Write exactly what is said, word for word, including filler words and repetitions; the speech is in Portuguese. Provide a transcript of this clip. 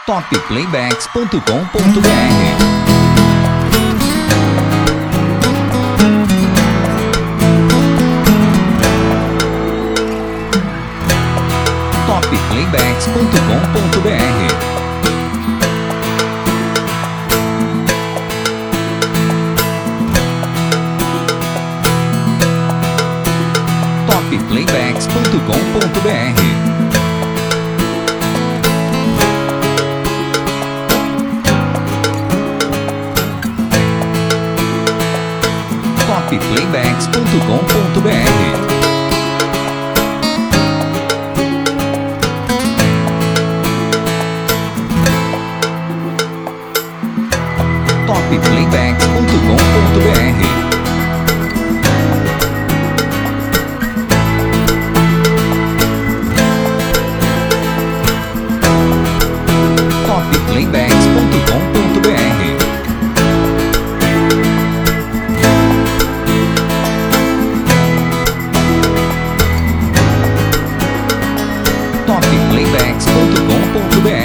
top playbacks ponto com ponto br. top playbacks ponto com ponto br. top playbacks ponto com ponto br. top playbacks ponto com ponto br. top playbacks ponto com ponto br. top playbacks ponto com ponto br. top playbacks ponto com ponto br.